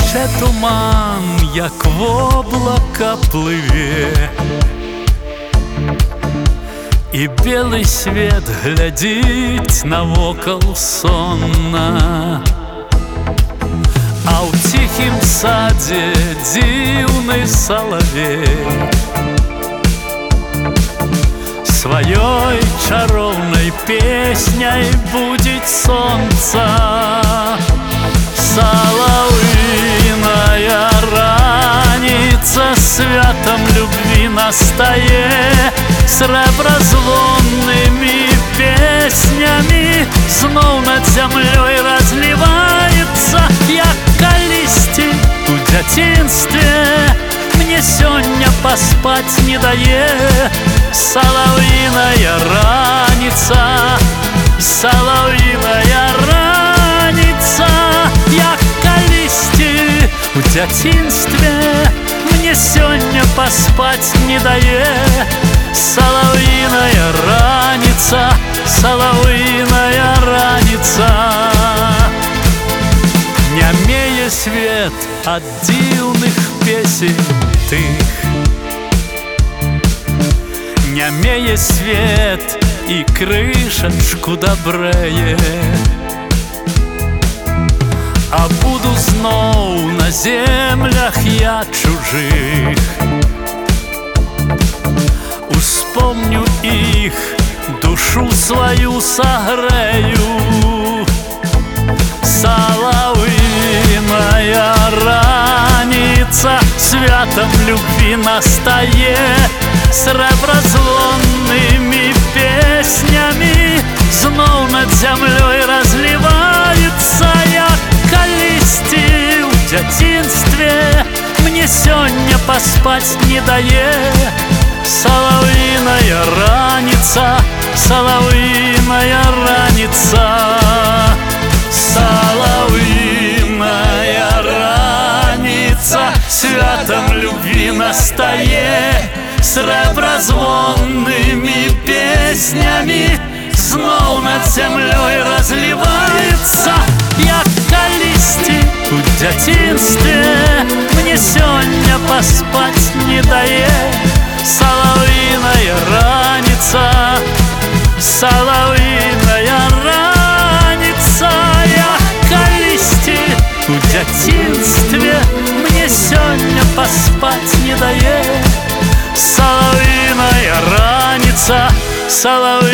Плаче туман, як в облака пливе, і белый свет глядить навокал сонна. А ў тихім садзе дзіўны салавей сваёй чароўнай песняй будзіць сонца. Соловьиная раница святом любви настае, срэбразвонными песнями зноў над зямлёй разливается. Як калісьці у дзяцінстве мне сёння паспаць не дае. Соловьиная раница, соловьиная раница, як калісьці у дзяцінстве мне сёння паспаць не дае. Соловьиная раница, соловьиная раница. Нямее свет ад дзіўных песень тых, нямее свет і крышачку дабрэе. А буду зноў на землях я чужых, успомню іх, душу свою сагрэю. Соловьиная раница святом любви настае, срэбразвонными песнями зноў над зямлёй разливается. Як калісьці у дзяцінстве мне сёння паспаць не дае. Соловьиная раница, соловьиная раница. Соловьиная раница святом любви настае, срэбразвонными песнями зноў над зямлёй разливается. Як калісьці у дзяцінстве мне сёння паспаць не дае. Соловьиная раница, соловьиная раница. Як калісьці у дзяцінстве мне сёння паспаць не дае. Соловьиная раница, соловьиная